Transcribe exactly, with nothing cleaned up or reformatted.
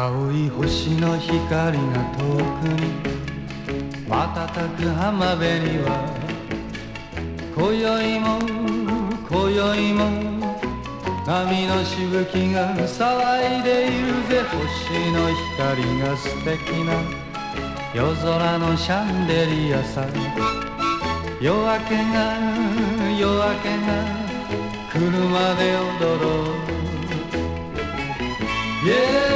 青い星の光が遠くに瞬く浜辺には今宵も今宵も波のしぶきが騒いでいるぜ。星の光が素敵な夜空のシャンデリアさ。夜明けが夜明けが来るまで踊ろう、yeah